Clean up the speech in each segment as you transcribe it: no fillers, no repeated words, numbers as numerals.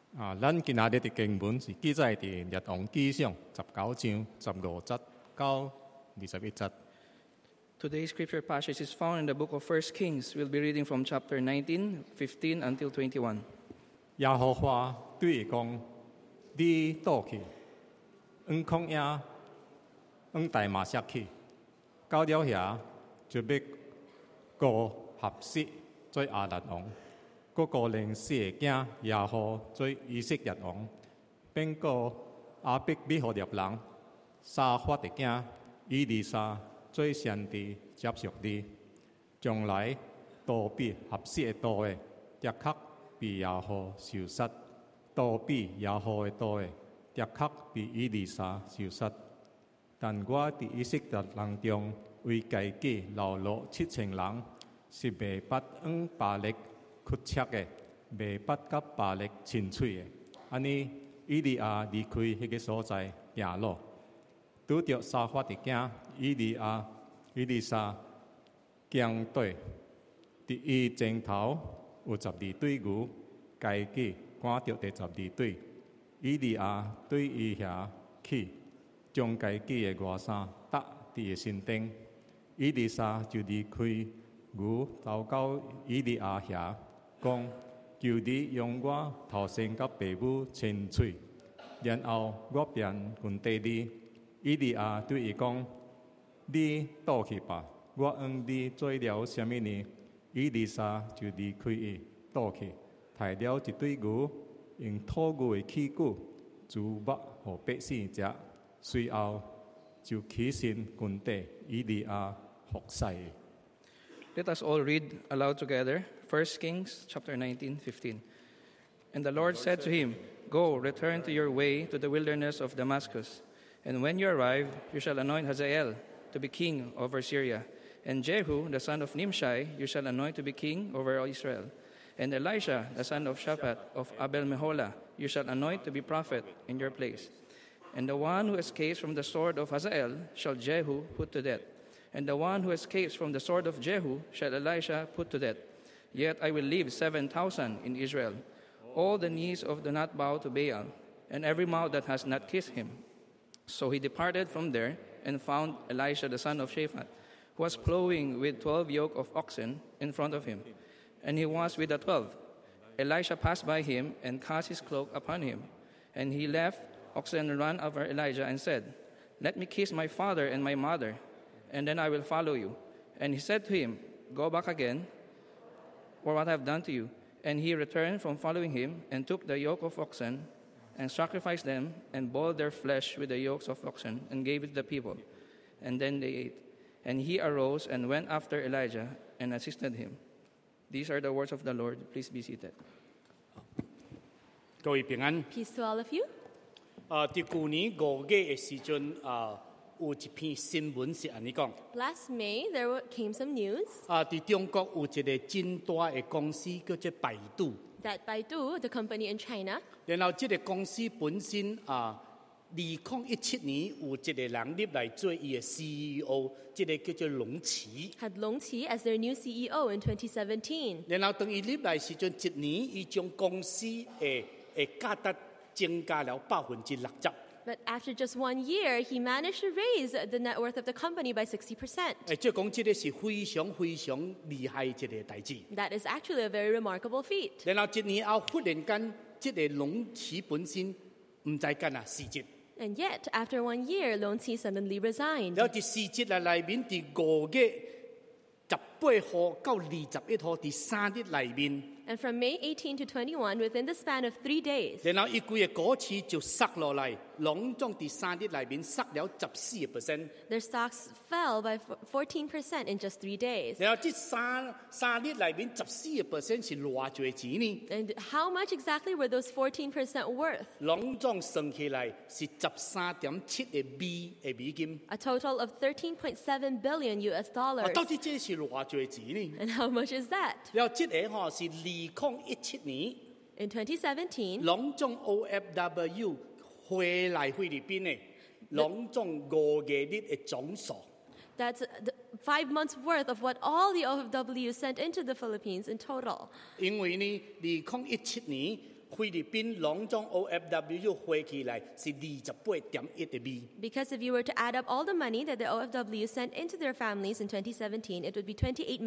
咱今仔日的經文是記載喺列王紀上19章15節到21節。 Today's scripture passage is found in the book of 1 Kings. We'll be reading from chapter 19, 15 until 21. 耶和華對伊講：你倒去，往曠野，往大馬色去，到了遐就要過合適做亞蘭王。個個令四個囝耶和做以色列王，並個亞伯米何列人沙法的囝以利沙做先知接續你，將來多比合適的多的，的確比耶和受殺；多比耶和的多的，的確比以利沙受殺。但我伫以色列人中為家己流落7000人，是未捌往巴力屈尺的，未捌甲巴力親嘴的。安尼，以利亞離開迄個所在，行路，拄着沙法的囝以利沙驚對，佇伊前頭有12對牛，家己趕着第12對。以利亞對伊遐去，將家己的外衫搭佇伊身頂，以利沙就離開牛，走到以利亞遐。講求你用我頭先甲爸母親嘴，然後我便還地你。以利亞對伊講：你倒去吧，我往你做了什麼呢？以利沙就離開伊，倒去，抬了一對牛，用土牛的器具煮肉予百姓食，隨後就起身還地以利亞服侍。 Let us all read aloud together. 1 Kings chapter 19, 15. And the Lord said to him, Go, return to your way to the wilderness of Damascus. And when you arrive, you shall anoint Hazael to be king over Syria. And Jehu, the son of Nimshi, you shall anoint to be king over all Israel. And Elisha, the son of Shaphat of Abel-Meholah, you shall anoint to be prophet in your place. And the one who escapes from the sword of Hazael shall Jehu put to death. And the one who escapes from the sword of Jehu shall Elisha put to death. Yet I will leave 7,000 in Israel, all the knees of do not bow to Baal, and every mouth that has not kissed him. So he departed from there and found Elisha the son of Shaphat, who was plowing with 12 yoke of oxen in front of him, and he was with the 12. Elisha passed by him and cast his cloak upon him, and he left oxen and ran over Elijah and said, Let me kiss my father and my mother, and then I will follow you. And he said to him, Go back again, for what I have done to you. And he returned from following him, and took the yoke of oxen, and sacrificed them, and boiled their flesh with the yokes of oxen, and gave it to the people. And then they ate. And he arose and went after Elijah, and assisted him. These are the words of the Lord. Please be seated. 各位平安。 Peace to all of you. 在去年5月的時陣，有一篇新聞是安尼講。 Last May, there came some news 在中國有一個真大的公司叫做百度， that Baidu, the company in China, 然後這個公司本身2017年有一個人入來做伊的 CEO， 這個叫做龍奇。 had Long Qi as their new CEO in 2017. 然後當伊入來時陣，一年伊將公司的價值增加了60%。 But after just 1 year, he managed to raise the net worth of the company by 60%. 即係講，這個是非常非常厲害一個代誌。 That is actually a very remarkable feat. 然後一年後，忽然間，這個龍奇本身唔再幹啦，辭職。 And yet, after 1 year, Long Qi suddenly resigned. 然後喺辭職內面，喺5月18號到21號，喺3日內面， And from May 18 to 21, within the span of 3 days, 然後伊規個股市就殺落來，隆重喺3日內面殺了14%。 their stocks fell by 14% in just 3 days. 然後這三日內面14%是偌濟錢呢？ And how much exactly were those 14% worth? 隆重算起來是13.7個美金。 A total of 13.7 billion US 到 dollars. 底這是偌濟錢呢？ And how much is that? 然後這個是2017年。 In 2017, 隆重 OFW 回來菲律賓的隆重5個月的總數。 that's 5 months worth of what all the OFW sent into the Philippines in total. 因為呢，2017年菲律賓攏總 OFW 花起來是28.1個米。 Because if you were to add up all the money that the OFW sent into their families in 2017, it would be $28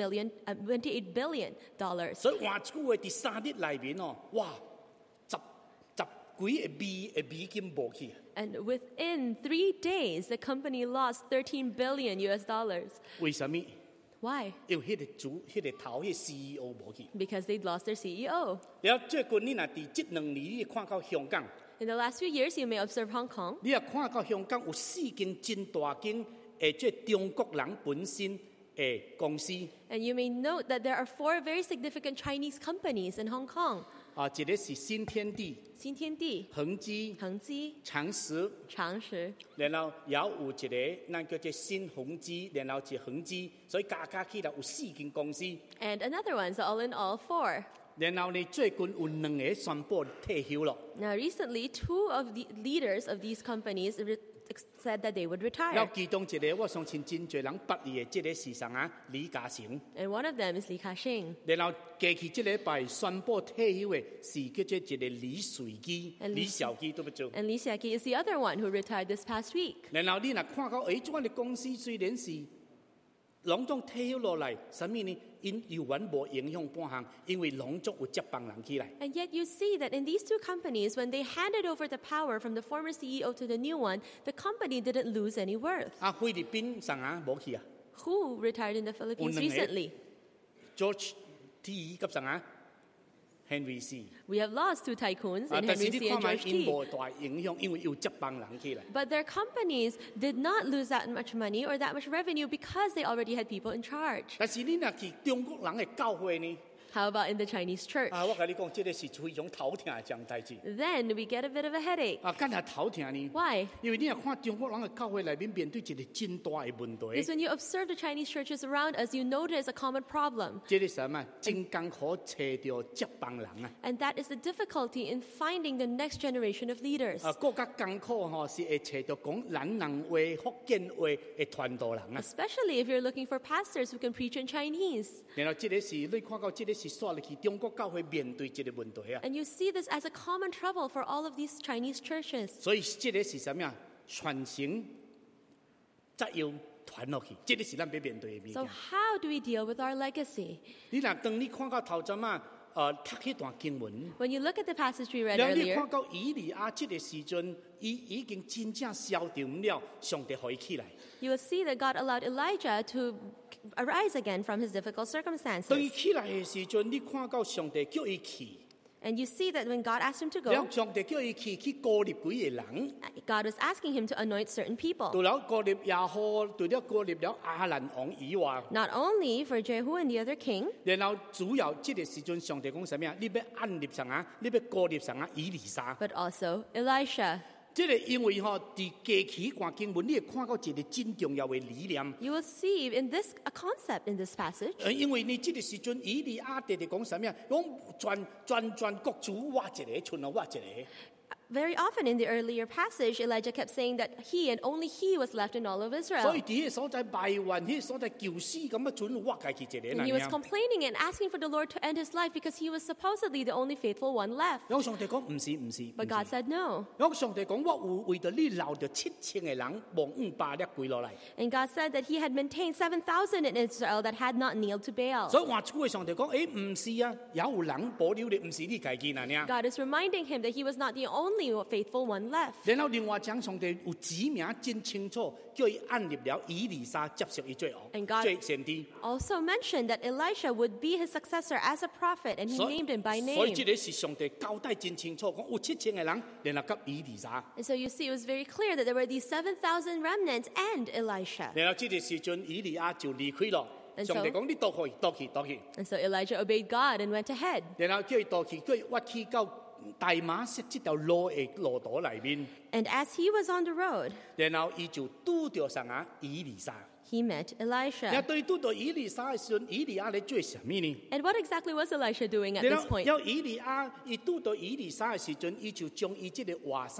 billion. 所以換句話，第3日內面哦，哇，十幾個美金無去。 And within 3 days, the company lost $13 billion. 為什麼？ Why? 因為迄個頭迄 CEO 無去。 Because they'd lost their CEO. 然後最近你若佇這2年，你看到香港， In the last few years, you may observe Hong Kong. 你也看到香港有4間真大間即中國人本身的公司。 And you may note that there are 4 very significant Chinese companies in Hong Kong. 一個是新天地、 新天地、 恒基、 恒基、 長實， 長實， 然後也有一個咱叫做新宏基，然後是恒基，所以加起來有4間公司。 and another one, so all in all 4. 然後呢，最近有2個宣布退休了。 Now, recently, 2 of the leaders of these companies said that they would 然 retire. 後其中一個，我相信真濟人捌伊的，這個是誰啊？李嘉誠。 And one of them is Li Ka-shing. 然後過去這禮拜宣布退休的是叫做一個李瑞基、李兆基，對不對？ And Li Xiaqi is the other one who retired this past week. 然後你若看到，這樣的公司雖然是攏總退休落來，什麼呢？因有完無影響半項，因為攏總有接班人起來。 And yet you see that in these 2 companies, when they handed over the power from the former CEO to the new one, the company didn't lose any worth. 菲律賓誰啊無去啊 Who retired in the Philippines 有兩個 recently? ？George T 及誰啊？Henry C。 We have lost 2 tycoons, in 但是 Henry 你 C 看 and 埋 George 因 T. 無大影響，因為有接班人起來。 But their companies did not lose that much money or that much revenue because they already had people in charge. 但是你若去中國人的教會呢？ How about in the Chinese church? 我跟你講，這個是非常頭痛的一件代志。 Then we get a bit of a headache. 干係頭痛呢？ Why? 因為你若看中國人嘅教會內面面對一個真大嘅問 Because 題， when you observe the Chinese churches around us, you notice a common problem. 這個什麼？真艱苦找到接班人啊！ And that is the difficulty in finding the next generation of leaders. 更加艱苦吼，是會找到講閩南話、福建話嘅傳道人啊。 Especially if you're looking for pastors who can preach in Chinese. 然後這個是你看到這個是刷入去中國教會面對這個問題啊。 And you see this as a common trouble for all of these Chinese churches. 所以這個是什麼啊？傳承則要傳落去，這個是咱要面對嘅物 So 件。 how do we deal with our legacy? 你若當你看到頭陣啊，讀迄段經文。 When you look at the passage we read 然後你 earlier, 看到以利亞這個時陣，已經真正消沉了，上帝可以起來。 you will see that God allowed Elijah to arise again from his difficult 當伊 circumstances. 起來嘅時陣，你看到上帝叫伊去， And you see that when God asked him to 然 go, 後上帝叫伊去膏立幾個人， God was asking him to anoint certain 除 people. 了膏立亞何，除了膏立了亞蘭王以外， Not only for Jehu and the other king, 然後主要這個時陣，上帝講什麼啊？你要按立上啊，你要膏立上啊，以利沙。 but also Elisha. 這個因為吼，佇過去段經文，你會看到一個真重要嘅理念。 You will see in this a concept in this passage. 因為你這個時陣，以利亞直直講什麼啊？講全國主我一個，剩我一個。 Very often in the earlier passage, Elijah kept saying that he and only he was left in all of 所 Israel. 以喺迄個所在埋怨，迄個所在求死咁啊，准我家己一個 And 人 he was 爾。 complaining and asking for the Lord to end his life because he was supposedly the only faithful one left. 然後上帝講唔是唔是， But God said no. 然後上帝講我有為着你留着7000個人，忘500粒跪落嚟。 And God said that he had maintained 7,000 in Israel that had not kneeled to Baal. 所以話出嘅上帝講，唔是啊，有人保留你，唔是你家己啊。 God is reminding him that he was not the only faithful one left. 然後另外講上帝有指名真清楚，叫伊按立了以利沙接受伊做王， And God- 做先知。 Also mentioned that Elisha would be his successor as a prophet, and he 所以 named him by 所以 name. 這個是上帝交代真清楚，講有7000個人聯合給以利沙。 And so you see, it was very clear that there were these 7,000 remnants and Elisha. 然後這個時陣，以利亞就離開了。 And 上帝 so- 講你倒去，倒去，倒去。 And so Elijah obeyed God and went ahead. 然後叫伊倒去，叫伊挖去到大馬色這條路的路途裏面。 And as he was on the road, 然後伊就拄着上啊以利沙。 he met 然後 Elisha. 對拄到以利沙的時陣，以利亞嚟做什麼呢？ And what exactly was Elisha doing at 然 this 後 point? 有以利亞，伊拄到以利沙的時陣，伊就將伊這個外衫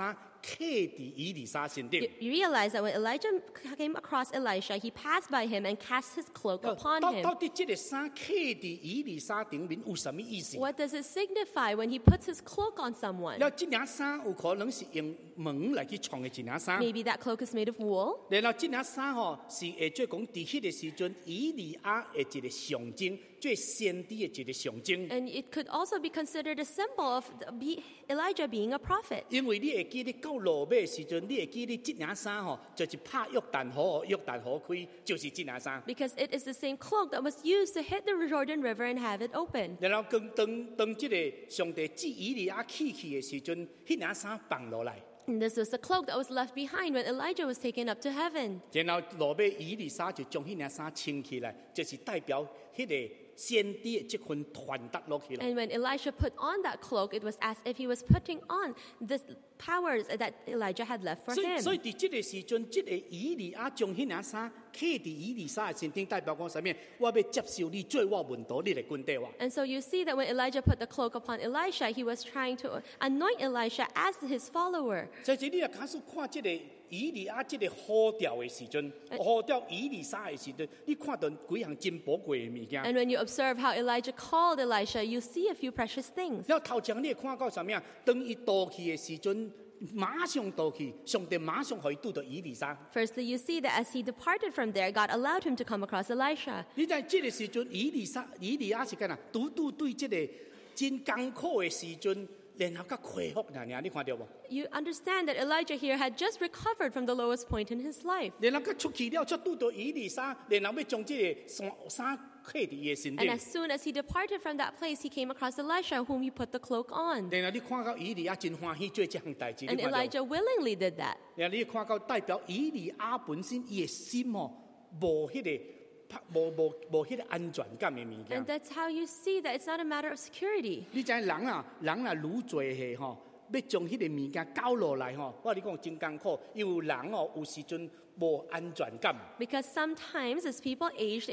刻伫以利沙身顶。 You realize that when Elijah came across Elisha, he passed by him and cast his cloak upon 到 him. 底这个衫刻伫以利沙顶面有什么意思？ What does it signify when he puts his cloak on someone? 了，这件衫有可能是用毛来去创的一件衫。 Maybe that cloak is made of wool. 然后这件衫是会做讲，伫迄个时阵，以利亚的一个象征，做先知的一个象征。 And it could also be considered a symbol of Elijah being a prophet. 因为你会记你到路尾的时阵，你会记你这件衫就是拍约旦河，约旦河开，就是这件衫。 Because it is the same cloak that was used to hit the Jordan River and have it open. 然后当这个上帝指以利亚起去的时阵，迄件衫放落来。 And this was the cloak that was left behind when Elijah was taken up to heaven. 然后路尾以利沙就将迄件衫穿起来，就是代表迄个先知的这份传达落去了。 And when Elisha put on that cloak, it was as if he was putting on the powers that Elijah had left for 所以 him. 伫这个时阵，这个以利亚将迄件衫刻伫以利沙的身顶，代表讲啥物？我要接受你做我门徒，你来跟对我。 And so you see that when Elijah put the cloak upon Elisha, he was trying to anoint Elisha as his follower. 所以你若开始看这个以利亚这个呼召的时阵，呼召以利沙的时阵，你看到几项真宝贵的物件。 And when you observe how Elijah called Elisha, you see a few precious things. 了头前你会看到啥物？当伊倒去的时阵，马上倒去，上帝马上可以拄到以利沙。 Firstly, you see that as he departed from there, God allowed him to come across Elisha. 你在这个时阵，以利亚是干哪？拄对这个真艰苦的时阵，然后甲恢复哪样？你看到无？ You understand that Elijah here had just recovered from the lowest point in his life. 然后甲出去了，才拄到以利沙，然后要将这个衫刻伫伊的身 And 顶。 as soon as he departed from that place, he came across Elisha, whom he put the cloak on. 然后你看到以利亚真欢喜做这项代志， And 你看到？ Elijah willingly did that. 然后你看到代表以利亚本身伊的心无迄个无迄个安全感的物 And 件。 that's how you see that it's not a matter of security. 你知人啊愈做下要将迄个物件交落来我跟你讲真艰苦，因为人有时阵无安全感。 Because sometimes as people age,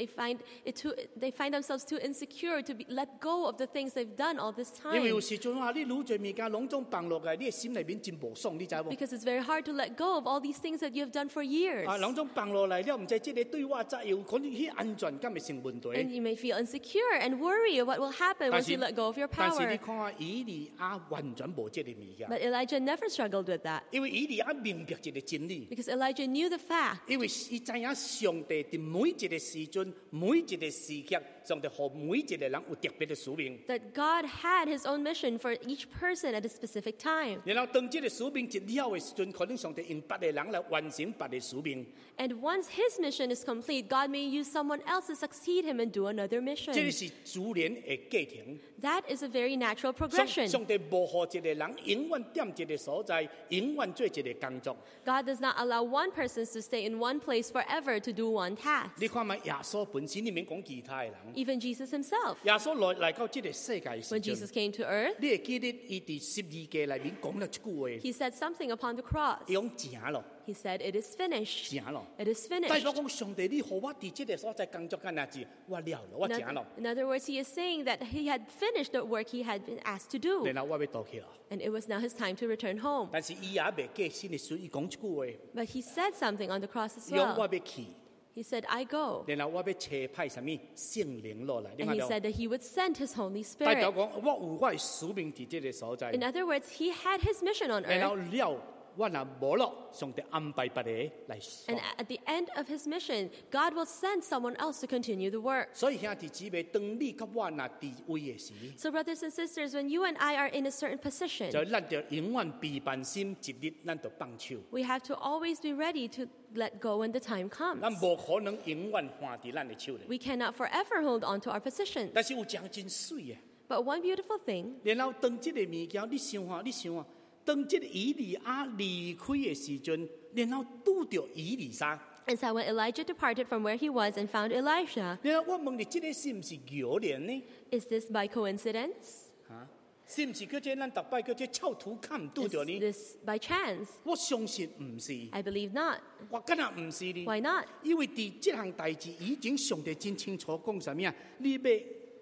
they find themselves too insecure to let go of the things they've done all this 因为 time. 有时阵你愈做物件拢总放落来，你的心里面真无爽，你知无？ Because it's very hard to let go of all these things that you have done for years. 拢总放落来了，唔知这个对我怎样，可能迄安全感会成问题。 And you may feel insecure and worry of what will happen 但 once 是 you let go of your 但是你 power. 看以利亚完全无这个物件， But Elijah never struggled with that. 因为以利亚明白一个真理。 Because Elijah knew the fact 因为伊知影上帝伫每一个时阵、每一个时刻，上帝互每一个人有特别的使命。 that God had his own mission for each person at a specific time. 然后当这个使命一了的时阵，可能上帝用别个人来完成别个使命。 And once his mission is complete, God may use someone else to succeed him and do another 这个 mission. 是自然的过程。 That is a very natural 上 progression. 上帝无互一个人永远踮一个所在，永远做一个工作。 God does not allow one person to stay in one place forever to do one task. 你看嘛，耶稣本身，你免讲其他的人， Even Jesus himself. 耶稣来到这个世界的时 When 阵， Jesus came to earth, 你会记得伊伫12节内面讲了一句话， he said something upon the cross. 伊讲成咯， He said, "It is finished. 成咯。 It is 代 finished." 表讲上帝，你互我伫这个所在工作干哪子，我了了，我成咯。 In other words, he is saying that he had finished the work he had been asked to do. 然后我要倒去了。 And it was now his time to return home. 但是伊也未过身的时候，伊讲一句话， But he said something on the cross as 伊讲我 well. 要去， He said, "I go." 然后我要差派什么圣灵落来，你 And 看 he 到？ said that he would send his Holy 代表 Spirit. 讲我有我的使命伫这个所在 In，other words, he had his mission on 然后 earth. 了我若无咯，上帝安排别个来做 And。at the end of his mission, God will send someone else to continue the work. 所以兄弟姊妹，当你甲我若伫位的时， So, brothers and sisters, when you and I are in a certain 就 position, 咱就永远备办心，一日咱就放手， we have to always be ready to let go when the time 咱 comes. 无可能永远放伫咱的手里。 We cannot forever hold on to our positions. 但是有一项真水的， But one beautiful thing, 然后当这个物件，你想啊，当这个以利亚离开的时阵，然后拄着以利沙， is that when Elijah departed from where he was and found Elisha, 然后我问你，这个是不是偶然呢？ is this by coincidence? 是不是叫这咱逐摆叫这臭土坎拄 Is 着呢？ this by chance? 我相信唔是， I believe not. 我敢若唔是呢。 Why not? 因为伫这项代志，已经上帝真清楚讲什么啊？你要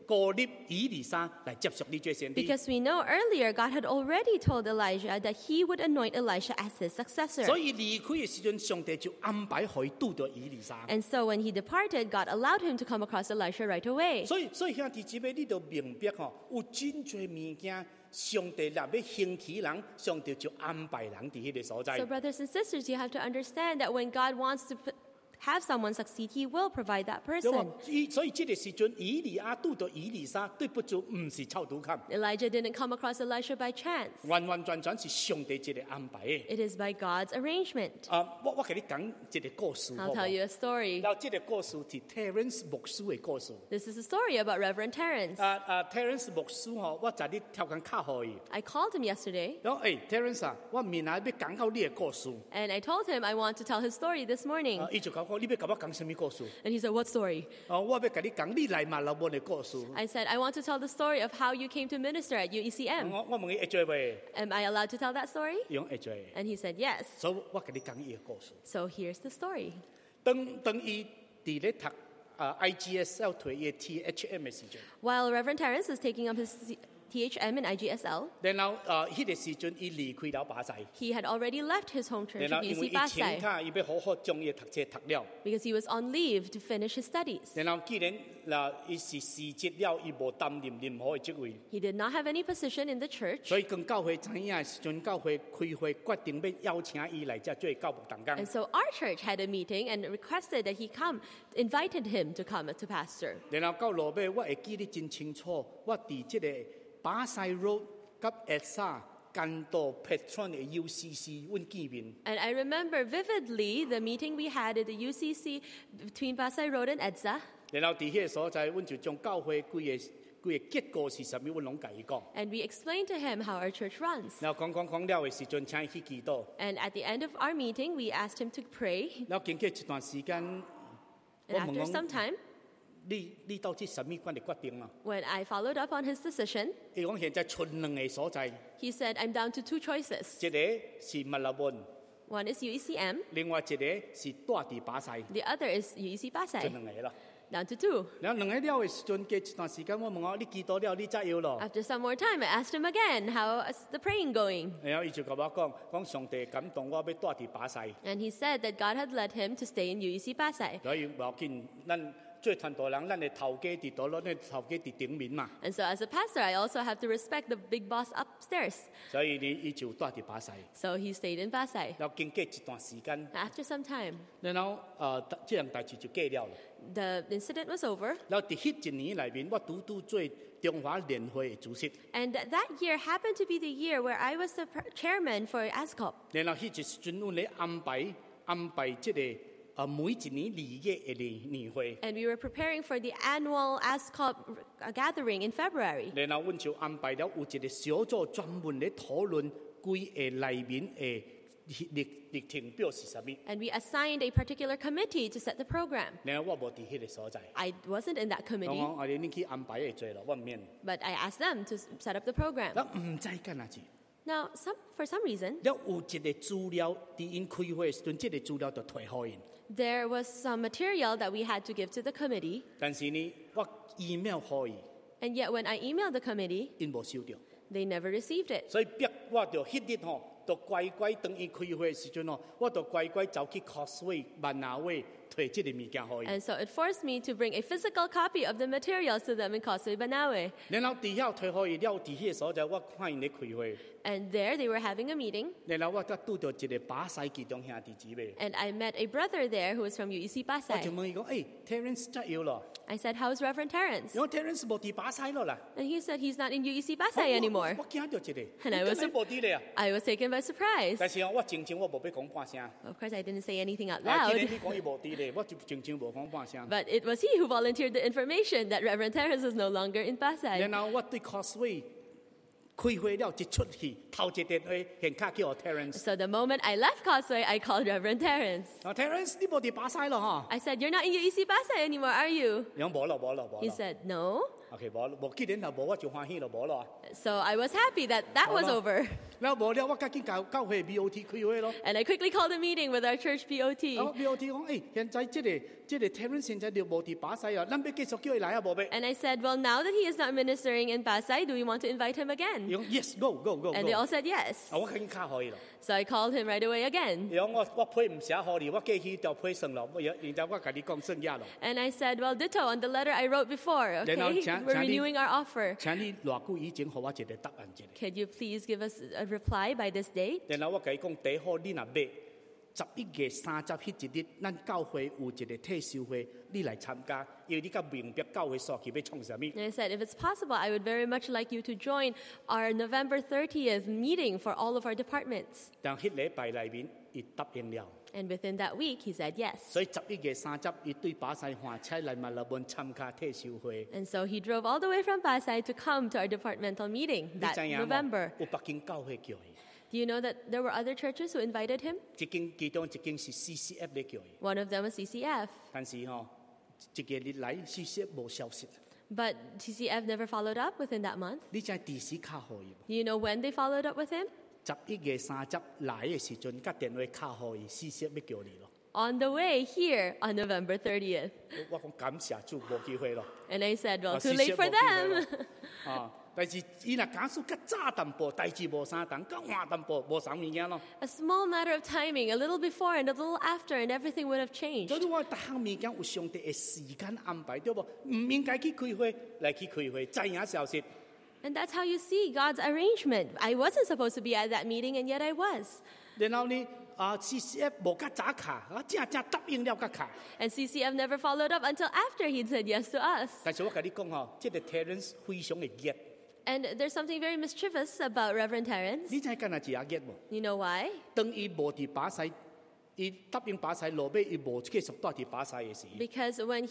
高立以利沙來接續你做先知。 Because we know earlier God had already told Elijah that he would anoint Elisha as his successor. 所以離開嘅時陣，上帝就安排可以拄到以利沙。 And so when he departed, God allowed him to come across Elisha right away. 所以兄弟姊妹，你就明白吼，有真多物件，上帝若要興起人，上帝就安排人伫迄個所在 So,。brothers and sisters, you have to understand that when God wants to have someone succeed, he will provide that 對 person. 所以這個時陣，以利亞拄到以利沙，對不住，唔是臭賭冚， Elijah didn't come across Elisha by chance. 完完全全是上帝一個安排嘅。 It is by God's arrangement. 我給你講一個故事， I'll tell you a story. 然後這個故事是 Terence 牧師嘅故事。 This is a story about Reverend Terence. Terence 牧師吼，我昨日跳緊卡互伊， I called him yesterday 然後Terence 啊，我明仔要講到你嘅故事， and I told him I want to tell his story this morning. 伊就講你要甲我講什麼故事？ And he said, "What story?" 我要甲你講你來馬老門嘅故事。 I said, "I want to tell the story of how you came to minister at UECM. 我問伊會做未？ Am I allowed to tell that story?" 用會做。 And he said, "Yes." 所以我甲你講伊嘅故事。 So here's the story. 當伊佇咧讀IGSL 退嘅 THM 嘅時陣， While Reverend Terence was taking up his THM and IGSL, 然後迄個時陣伊離開了巴西， he had already left his home church 然 of 後因為 UC 伊請 Pasay 假，伊要好好將伊嘅讀冊讀了。 because he was on leave to finish his studies. 然後既然伊是辭職了，伊無擔任任何嘅職位。 He did not have any position in the church. 所以跟教會知影的時陣，教會開會決定要邀請伊來遮做教牧同工。 And so our church had a meeting and requested that he come, invited him to come to pastor. 然後到落尾，我會記得真清楚，我佇即個巴西 road 甲 ESA 干道 Patron 嘅 UCC 阮見面。 And I remember vividly the meeting we had at the UCC between Pasay Road and EDSA. 然後佇迄個所在，阮就將教會規個結構是啥物，阮攏甲伊講。 And we explained to him how our church runs. 然後講了嘅時陣，請伊去祈禱。 And at the end of our meeting, we asked him to pray. 然後經過一段時間， And after some time, 你到底啥物款嘅決定啊？ when I followed up on his decision, 伊講現在剩兩個所在， he said, "I'm down to two choices. 一個是馬拉本， One is UECM, 另外一個是住佇巴西， the other is UEC 剩 Pasay." 兩個啦。 Down to two. 然後兩個了嘅時陣，過一段時間，我問我你祈禱了，你則要咯。 After some more time, I asked him again, "How is the praying going?" 然後伊就甲我講上帝感動我要住佇巴西， And he said that God had led him to stay in UEC Pasay. 所以無要緊，咱做傳道人，咱嘅頭家佇倒落，咱頭家佇頂面嘛， And so as a pastor, I also have to respect the big boss upstairs. 所以伊就住佇巴西。 So he stayed in Pasay. 然後經過一段時間， After some time, 然後這樣代志就過了。 the incident was over. 然後佇迄一年內面，我拄做中華聯會嘅主席， And that year happened to be the year where I was the chairman for ASCOP. 然後迄一時陣，阮咧安排即個每一年2月嘅年會。 And we were preparing for the annual ASCOP gathering in February. 然後阮就安排了有一個小組專門咧討論規個內面嘅日程表是啥物。 And we assigned a particular committee to set the program. 然後我無佇迄個所在， I wasn't in that 我 committee, 講你去安排會做咯，我唔免。 but I asked them to set up the program. 咱唔知干哪子， Now, for some reason, 了有一個資料佇因開會時陣，即個資料就退互因。 there was some material that we had to give to the committee. 但是呢，我 email 互伊， And yet, when I emailed the committee, 因無收到， they never received it. 所以逼我就迄日吼，就乖乖等伊開會時陣吼，我就乖乖走去 Causeway 萬拿威摕即個物件互伊。 And so it forced me to bring a physical copy of the materials to them in Causeway Banawe. 然後佇遐退互伊了，佇迄個所在，我看因咧開會。 And there they were having a meeting. 然後我才拄到一個巴西其中兄弟姊妹， And I met a brother there who was from UEC 我就 Pasay. 問伊講：Terence 則要咯， I said, "How's Reverend Terence?" 因為 Terence 無佇巴西咯啦。 And he said he's not in UEC Pasay anymore. 我驚到一個， And I was 根本無佇咧啊！ I was taken by surprise. 但是我靜靜我無要講半聲。 Of course, I didn't say anything out 既然 loud. 你講伊無佇咧，我就靜靜無講半聲。 But it was he who volunteered the information that Reverend Terence was no longer in Pasay. 然後我對 Causeway 開會了，一出去頭一電話現卡叫我 Terence。 So the moment I left Causeway, I called Reverend Terence. 啊 Terence 你無佇巴西咯嗬？ I said, "You're not in UEC Pasay anymore, are you?" 伊講無咯無咯無 He 咯。 said, "No." OK 無既然若無我就歡喜咯無咯。 So I was happy that that was Hello. over. 然後無了，我趕緊教會 BOT 開會咯。 And I quickly called a meeting with our church BOT. BOT 講現在即個 Terence 現在就無佇巴西啊，咱要繼續叫佢來啊，無咩？ And I said, well, now that he is not ministering in Pasay, do we want to invite him again? 伊講 Yes, go. And they all said yes. 我趕緊卡可以咯。 So I called him right away again. 伊講我配唔寫好你，我寄去條配算咯。然後我甲你講算嘢咯。 And I said, well, ditto on the letter I wrote before, okay? We're renewing our offer. 請你偌久以前給我一個答案一個。 Could you please give us a reply by this date? 然後我甲伊講，第一好你若買11月30迄一日，咱教會有一個退休會，你來參加，因為你甲明白教會所去要創啥物。 And I said, if it's possible, I would very much like you to join our November 30th meeting for all of our departments. 但迄禮拜內面，伊答應了。 And within that week, he said yes. 所以11月30，伊對巴西換車來馬拉本參加退休會。 And so he drove all the way from Pasay to come to our departmental meeting 你 that 知影無 November. 有北京教會叫伊， Do you know that there were other churches who invited him? 其中一間是 CCF 咧叫伊， One of them was CCF. 但是一個日來 CCF 無消息。 But CCF never followed up within that month. 你知第時卡互伊無？ Do you know when they followed up with him? 11月30來嘅時陣，甲電話卡互伊，CCF 要叫你咯。 On the way here on November 30th. 我講感謝主，無機會咯。 And I said, well, 啊 too late CCF for 無機會 them. 咯但是伊若假使較早淡薄，代志無啥重，較晚淡薄無啥物件咯。 A small matter of timing, a little before and a little after, and everything would have changed. 所以我逐項物件有上帝嘅時間安排，對無？唔應該去開會，來去開會，知影消息。 And that's how you see God's arrangement. I wasn't supposed to be at that meeting, and yet I was. 然後呢，CCF 無較早卡，正答應了較卡。 And CCF never followed up until after he'd said yes to us. 但是我甲你講即個 Terence 非常嘅熱， And there's something very mischievous about Reverend Terence. 你知干那一下熱無？ You know why? 當伊無佇巴西，伊答應巴西落尾，伊無繼續待佇巴西嘅時， Because when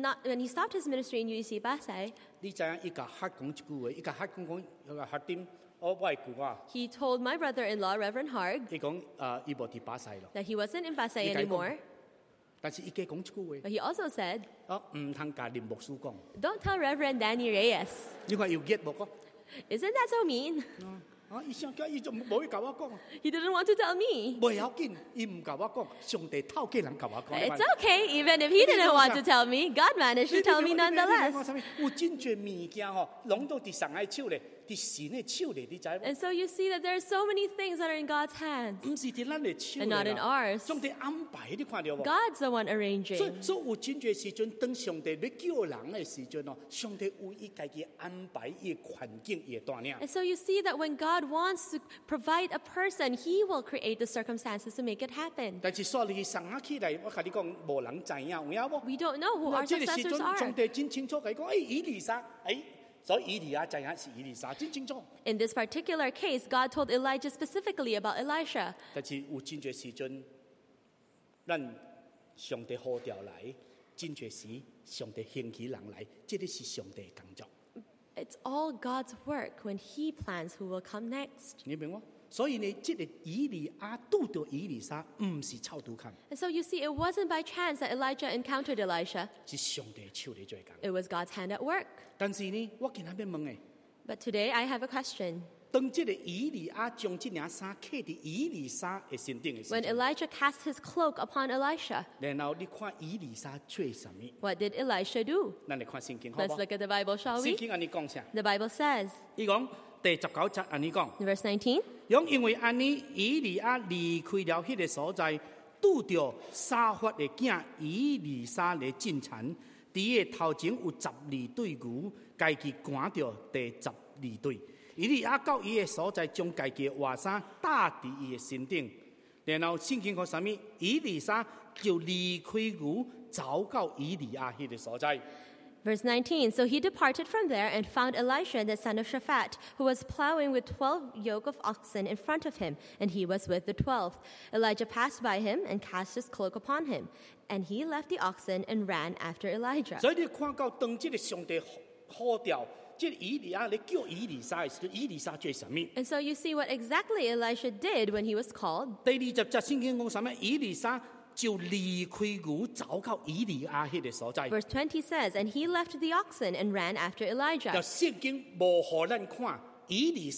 he stopped his ministry in UEC Pasay, 你知影伊甲黑講一句話，伊甲黑講黑點，我係句話， he told my brother-in-law, Reverend Harg, 伊講伊無佇巴西咯， that he wasn't in Pasay You can't go. anymore. 但是伊加講一句 But 話， he also said, 唔通甲林牧師講， don't tell Reverend Danny Reyes. 你看有熱無個？ Isn't that so mean? 伊想叫伊就無去甲我講， He didn't want to tell me. 袂要緊，伊唔甲我講，上帝透過人甲我講。 It's okay, even if he didn't want to tell me, God managed to tell me nonetheless. 有真侪物件攏都佇神嘅手咧，佇神嘅手咧，你知無？ And so you see that there are so many things that are in God's hands 唔是伫咱嘅手 and not in 咧 ours. 上帝安排，你看到無？ God's the one arranging. 所以有真侪時陣，當上帝要叫人嘅時陣上帝為伊家己安排伊嘅環境，伊嘅帶領。 And so you see that when God wants to provide a person, He will create the circumstances to make it happen. 但是說你生下起來，我甲你講，無人知影，有影無？ We don't know who our 這個時 successors 陣，上 are. 帝真清楚甲伊講，以利沙，所以以利亞知影是以利沙，真清楚。 In this particular case, God told Elijah specifically about Elisha. 但是有真侪時陣，咱上帝呼調來，真侪時上帝興起人來，這個是上帝嘅工作， It's all God's work when He plans who will come next. 你明冇？所以呢，這個以利亞拄到以利沙，唔是臭杜看， And so you see, it wasn't by chance that Elijah encountered Elisha. 是上帝嘅手嚟做工。 It was God's hand at work. 但是呢，我今日要問嘅， But today I have a question. 當這個以利亞將這件衫揢喺以利沙嘅身頂嘅時 When 陣， Elijah cast his cloak upon Elisha, 然後你看以利沙做什麼？ what did Elisha do? 咱嚟看聖經好 Let's 唔好？ look at the Bible, shall 聖 we? 經安尼講啥？ The Bible says, 伊講第19節安尼講。 in verse 19, 因為安尼，以利亞離開了迄個所在，拄着沙法的囝以利沙來進前，佇個頭前有12對牛，家己趕着第12對。以利亞到伊個所在，將家己的外衫搭佇伊的身頂，然後聖經講啥物？以利沙就離開牛，走到以利亞迄個所在。 verse 19, so he departed from there and found Elisha, the son of Shaphat, who was plowing with 12 yoke of oxen in front of him, and he was with the 12th. Elijah passed by him and cast his cloak upon him, and he left the oxen and ran after Elijah. 所以你看到當這個上帝呼調，這個以利亞嚟叫以利沙的時候，以利沙做什麼？ And so you see what exactly Elisha did when he was called. 第20節聖經講什麼？以利沙就離開牛，走到以利亞迄個所在。 Verse 20 says, and he left the oxen and ran after 就 Elijah. 聖經無互咱看以利沙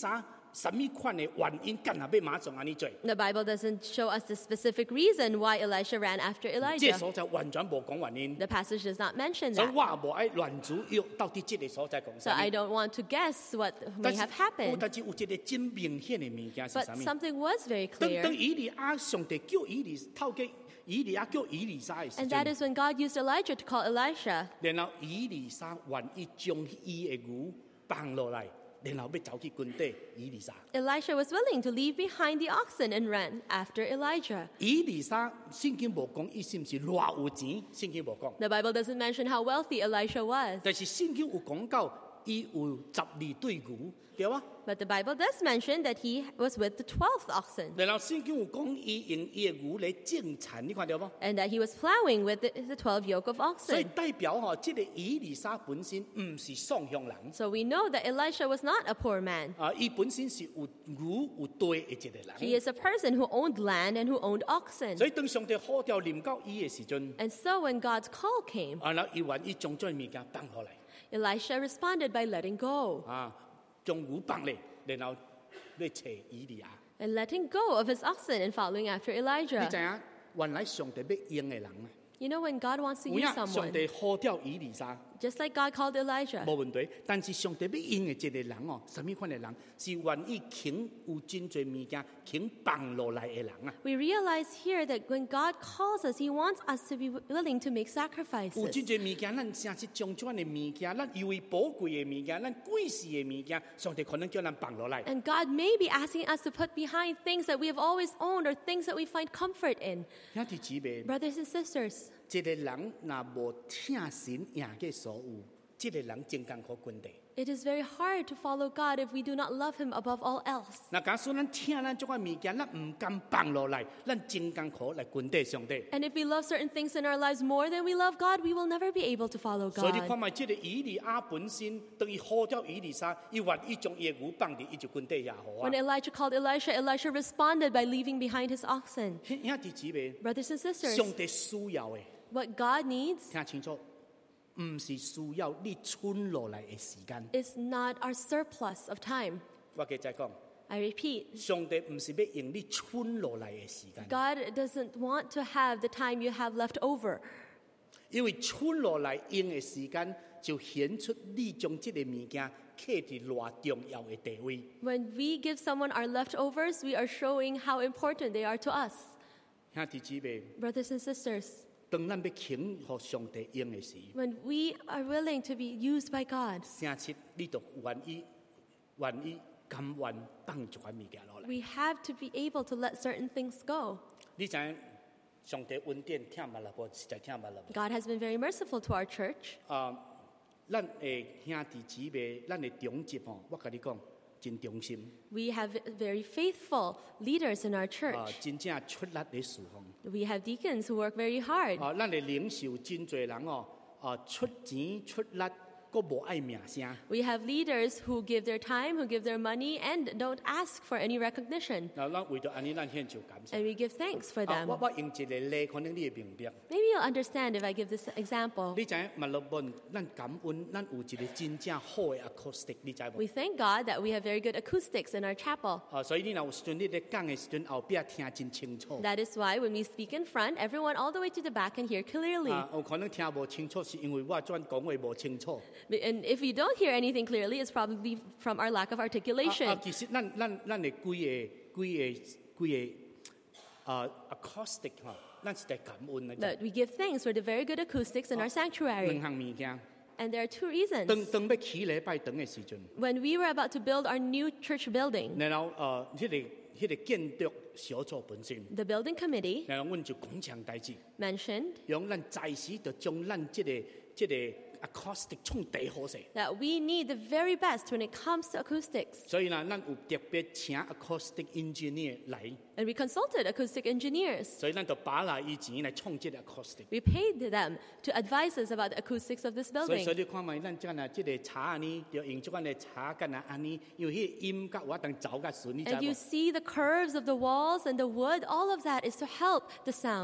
什麼款的原因，干那要馬上安尼做？ The Bible doesn't show us the specific reason why Elisha ran after 這 Elijah. 所在完全無講原因， The passage does not mention 所以 that. 我也無愛亂主要到底這個所在講 So 啥 I 物。 don't want to guess what may have happened. 但是有一個真明顯的物件是 But 啥物？ something was very 當 clear. 以利亞上帝叫透過以利亞叫以利沙的時 And that 陣， is when God used Elijah to call Elisha. 然後以利沙願意將伊的牛放落來，然後要走去軍隊以利沙。 Elisha was willing to leave behind the oxen and ran after Elijah. 以利沙聖經無講伊是唔是偌有錢，聖經無講。 The Bible doesn't mention how wealthy Elisha was. 但是聖經有講到伊有12對牛，對啊？ But the Bible does mention that he was with the 12th oxen 然後聖經有講伊用伊的牛來種田，你看到無？ and that he was plowing with the 12 yoke of 所以 oxen. 代表即個以利沙本身唔是喪鄉人， So we know that Elisha was not a poor man. 伊本身是有牛有地的一個 He 人。 is a person who owned land and who owned oxen. 所以當上帝呼召臨到伊的時陣， And so when God's call came, 然後伊願意將這物件放落來， Elisha responded by letting go 將牛放咧，然後要找以利亞。 and letting go of his oxen and following after 你 Elijah. 知影，原來上帝要用的人啊， You know, when God wants to 有 use 影上 someone, 帝呼召以利沙。 just like God called Elijah, 冇問題，但是上帝要用的一個人哦，什麼款的人是願意肯有真濟物件肯放落來的人啊。 we realize here that when God calls us, He wants us to be willing to make 有 sacrifices. 真濟物件，咱誠實將這樣的物件，咱以為寶貴的物件，咱貴視的物件，上帝可能叫咱放落來。 And God may be asking us to put behind things that we have always owned or things that we find comfort in. 兄弟姊妹， Brothers and sisters, 一個人若無聽神贏嘅所有，這個人真艱苦滾地。 it is very hard to follow God if we do not love Him above all else. 那假使咱聽咱這款物件，咱唔敢放落來，咱真艱苦來滾地上帝。 And if we love certain things in our lives more than we love God, we will never be able to follow 所以你 God. 看賣，這個以利亞本身等於呼召以利沙，伊願意將伊的牛放佇伊就滾地也好啊 When。Elijah called Elisha, Elisha responded by leaving behind his oxen. 兄弟姊妹， Brothers and sisters, 上帝需要的， what God needs 聽清楚，唔是需要你存落來的時間。 is not our surplus of time. 我繼續講， I repeat, 上帝唔是要用你存落來的時間， God doesn't want to have the time you have left over. 因為存落來用的時間，就顯出你將這個物件摕佇偌重要的地位。 When we give someone our leftovers, we are showing how important they are to us. 兄弟姊妹， Brothers and sisters, 當咱要肯予上帝用的時， when we are willing to be used by God, 誠實你就願意甘願放一款物件落來。 we have to be able to let certain things go. 你知影上帝恩典聽捌了無？實在聽捌了無？ God has been very merciful to our church. 咱的兄弟姊妹，咱的長執吼，我甲你講，真忠心， We have very faithful leaders in our church. 真正出力的侍奉。 We have deacons who work very hard. 咱的領袖真濟人哦，出錢出力，佫無愛名聲。 We have leaders who give their time, who give their money, and don't ask for any recognition. 咱為咗安尼，咱獻上感謝。 And we give thanks for them. 我用一個例，可能你會明白。 Maybe you'll understand if I give this example. 你知影馬六本，咱感恩，咱有一個真正好的 acoustic，你知無？ We thank God that we have very good acoustics in our chapel. 所以你若有時陣你咧講的時陣，後壁聽真清楚。 That is why when we speak in front, everyone all the way to the back can hear clearly. 有可能聽無清楚，是因為我轉講話無清楚。 And if you don't hear anything clearly, it's probably from our lack of articulation. 其實咱的幾個acoustic 吼，咱是在感恩的。 But we give thanks for the very good acoustics in our 兩 sanctuary. 項物件， And there are two reasons. 當要起禮拜堂的時陣， When we were about to build our new church building, 然後迄個建築小組本身， the building committee 然後阮就講場代志， mentioned 用咱在時就將咱這個 acoustic 衝第好勢。 that we need the very best when it comes to acoustics. 所以呢，咱有特別請 acoustic engineer 來， And we consulted acoustic engineers. 所以咱就把來以錢來創這個 acoustic。 We paid them to advise us about the acoustics of this 所以 building. 你看賣，咱這個茶安尼，就用這款的茶干啊安尼，因為迄個音樂我當走較順，你知 And you 無？ see the curves of the walls and the wood, all of that is to help the sound.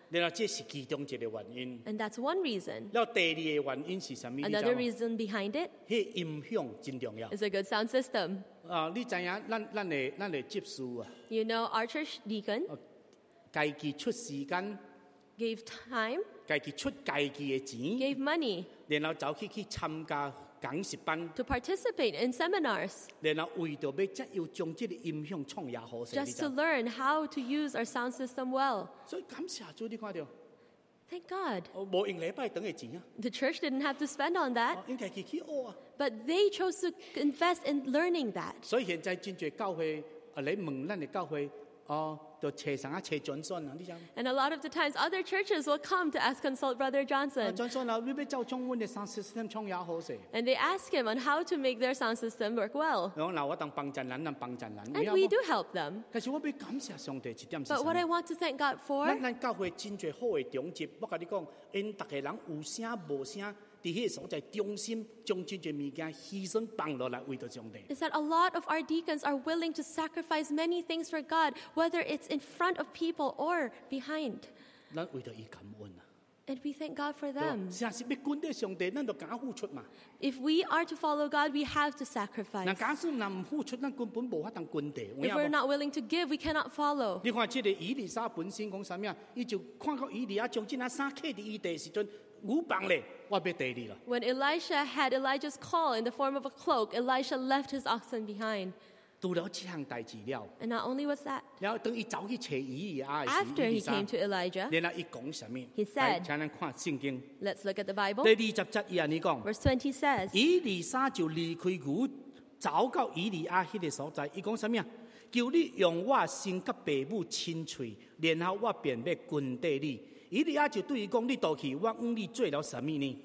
然後這是其中一個原因。 And that's one reason. 然後第二個原因是什麼？ Another reason behind it 迄音響真重要。 is a good sound system. 你知影咱的執事啊， You know, our church deacon 家己出時間， gave time, 家己出家己的錢， gave money 然後走去參加講習班， to participate in seminars 然後為着要則要將這個音響創也好勢。 just to learn how to use our sound system well. 所以感謝主，你看到， Thank God. 無用禮拜等嘅錢啊， The church didn't have to spend on that, 應該去學啊。 but they chose to invest in learning that. 所以現在真濟教會嚟問咱嘅教會，就找啥啊？找轉信啊？你知嗎？ And a lot of the times, other churches will come to ask Consult Brother Johnson. 轉信啊，你要照將阮嘅sound system創也好勢。 And they ask him on how to make their sound system work well. 我嗱，我當幫襯人，幫襯人。 And we do help them. 但是我要感謝上帝一點是 But 什 what I 麼？ want to thank God for 咱教會真濟好嘅長節，我甲你講，因逐個人有聲無聲，佇迄個所在中心，將真濟物件犧牲放落來，為着上帝。 is that a lot of our deacons are willing to sacrifice many things for God, whether it's in front of people or behind. 咱為着伊感恩啊！ And we thank God for 對吧 them. 實是要跟得上帝，咱就敢付出嘛。 If we are to follow God, we have to 那 sacrifice. 假使咱唔付出，咱根本無法當跟地。有 If 影 we're 無 not willing to give, we cannot follow. 你看這個以利沙本身講啥物啊？伊就看到以利亞將這啊衫揢佇伊地時陣，牛放咧，我要地你啦。 When Elisha had Elijah's call in the form of a cloak, Elisha left his oxen behind. 除了這項代志了， And not only was that, 然後等伊走去找以利亞的時 after 以利 he 沙 came to Elijah, 然後伊講啥物？ He said- 來請咱看聖經 let's look at the Bible. 第20節，伊安尼講。 Verse 20 says, 以利沙就離開牛，走到以利亞迄個所在。伊講啥物啊？求你用我身甲父母親嘴，然後我便要跟對你。以利亞就對伊講：你倒去，我你做了啥物呢？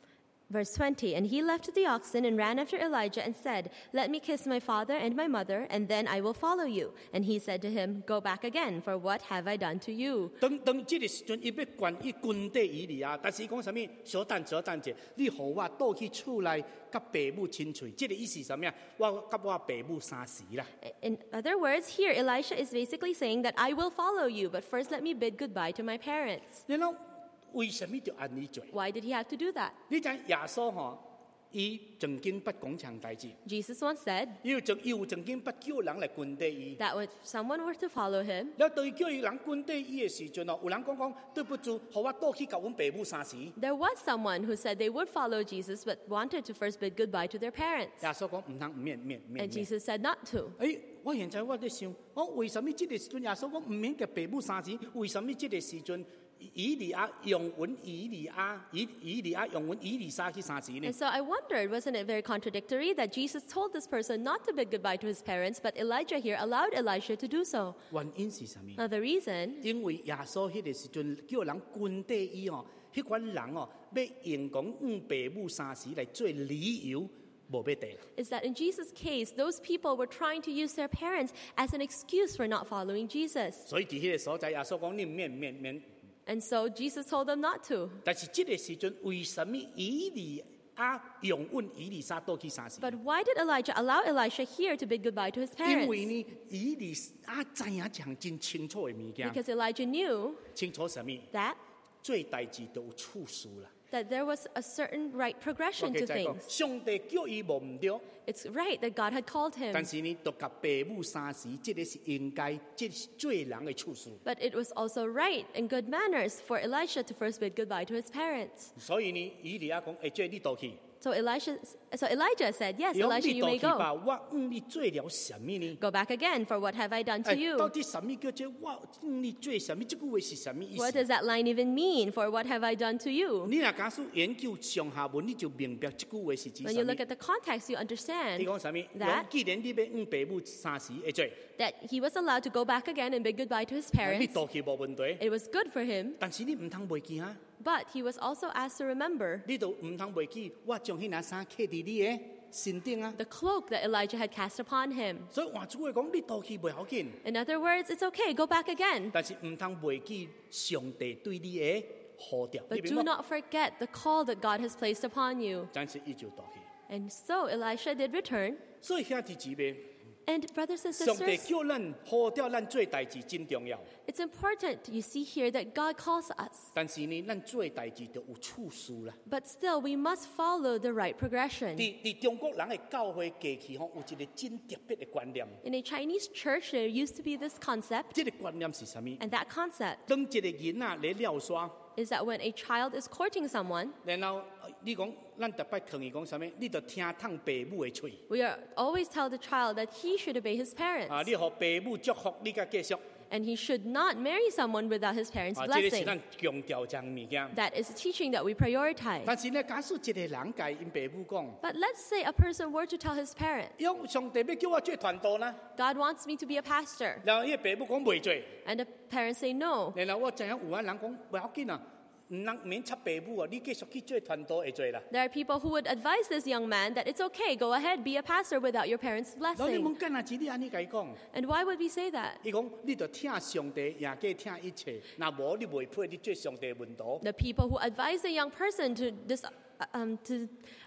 Verse 20, and he left the oxen and ran after Elijah and said, let me kiss my father and my mother, and then I will follow you. And he said to him, go back again, for what have I done to you? 當這個時陣，伊要伊跟對以利亞，但是伊講啥物？小等者，你互我倒去厝內，甲父母親嘴。這個意思是啥物啊？我甲我父母相時啦。 In other words, here Elisha is basically saying that I will follow you, but first let me bid goodbye to my parents. 然後為什麼要安尼做？ Why did he have to do that? 你知耶穌吼，伊曾經不講場代志。 Jesus once said 伊有曾經不叫人來跟對伊， that if someone were to follow him, 然後對叫伊人跟對伊的時陣哦，有人講對不住，互我倒去甲阮父母相時。 there was someone who said they would follow Jesus, but wanted to first bid goodbye to their parents. 耶穌講唔通唔免。 And Jesus said not to. 我現在我在想，為什麼這個時陣耶穌講唔免甲父母相時？為什麼這個時陣以利亞用阮以利亞用阮以利沙去相時呢 And？so I wondered, wasn't it very contradictory that Jesus told this person not to bid goodbye to his parents, but Elijah here allowed Elisha to do so? 原因是啥物？ Now, the reason 因為耶穌迄個時陣叫人跟對伊哦，迄款人哦，要用講父母相時來做理由，無要地啦。 is that in Jesus' case, those people were trying to use their parents as an excuse for not following Jesus. 所以伫迄個所在，耶穌講你免。 And so Jesus told them not to. 但是這個時陣，為什麼以利亞用阮以利沙倒去相時？ But why did Elijah allow Elisha here to bid goodbye to his 因為 parents? 呢，以利亞知影一項真清楚的物件， Because Elijah knew 清楚什麼？ that 做代志都有次數啦。 there was a certain right 我 progression 記 to 再講， things. 上帝叫伊無毋對， It's right that God had called 但 him, 是呢，獨甲父母相時，這個是應該，這是做人的次數。 but it was also right and good manners for Elisha to first bid goodbye to his parents. 所以呢，以利亞講：這你倒去。 So Elijah said, yes, 伊講 Elisha, 你 you 倒 may 去吧， go. 我你做了什麼呢？ Go back again, for what have I done to 到 you? 底什麼叫做我你做什麼？這句話是什麼意 What 思？ does that line even mean, for what have I done to you? 你若假使研究上下文，你就明白這句話是指 When 什 you 麼 look。at the context, you 你 understand 講什麼？ that 既然你要父母相時會做， that he was allowed to go back again and bid goodbye to his 你 parents. 倒去無問題。 It was good for him, 但是你唔通袂記啊！ but he was also asked to remember 你就唔通袂記，我將迄件衫揢佇你的身頂啊！ the cloak that Elijah had cast upon him. 所以換句話講，你倒去袂要緊， In other words, it's okay, go back again. 但是唔通袂記上帝對你的呼召。你 But 明 do 白？ not forget the call that God has placed upon you. 但是伊就倒去。 And so Elisha did return. 所以兄弟姊妹， And brothers and 上帝 sisters, 叫咱呼召咱做代志真重要， it's important, you see here, that God calls us. 但是呢，咱做代志就有次数啦。 But still, we must follow the right progression. 伫中国人的教会过去吼，有一个真特别的观念， In a Chinese church, there used to be this concept, 这个观念是啥物？ and that concept 当一个囡仔咧撩耍， is that when a child is courting someone, 然后你讲，咱逐摆劝伊讲啥物？你着听趟爸母的喙， we are always tell the child that he should obey his parents, 你互爸母祝福，你甲继续。 and he should not marry someone without his parents' 这个是 blessing. 咱强调这样物件。 That is a teaching that we prioritize. 但是呢，假使一个人甲因爸母讲， But let's say a person were to tell his parents, 用上帝要叫我做传道呢， God wants me to be a pastor, 然后伊爸母讲袂做， and the parents say no. 然后我知影有啊人讲不要紧啊，免插爸母啊，你继续去做传道会做啦。 There are people who would advise this young man that it's okay, go ahead, be a pastor without your parents' 然后你 blessing. 问干哪子，你安尼甲伊讲， And why would we say that? 伊讲你着听上帝，也计听一切，若无你袂配你做上帝的门徒。 The people who advise the young person to